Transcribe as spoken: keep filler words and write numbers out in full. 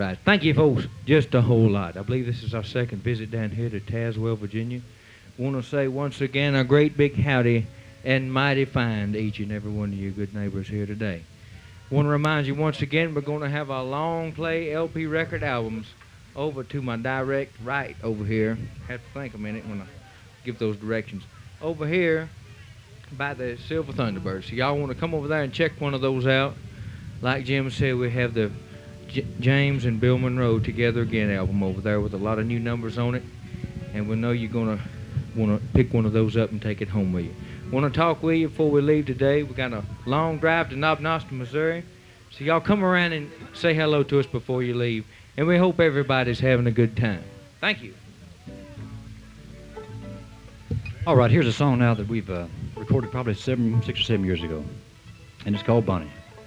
right. Thank you, folks, just a whole lot. I believe this is our second visit down here to Tazewell, Virginia. Want to say once again a great big howdy and mighty fine to each and every one of you good neighbors here today. Want to remind you once again we're going to have our long play L P record albums over to my direct right over here. Have to think a minute when I give those directions. Over here by the Silver Thunderbird. So y'all want to come over there and check one of those out. Like Jim said, we have the J James and Bill Monroe Together Again album over there with a lot of new numbers on it. And we know you're going to want to pick one of those up and take it home with you. Want to talk with you before we leave today. We got a long drive to Knob Noster, Missouri. So y'all come around and say hello to us before you leave. And we hope everybody's having a good time. Thank you. All right, here's a song now that we've uh, recorded probably seven, six or seven years ago. And it's called Bunny.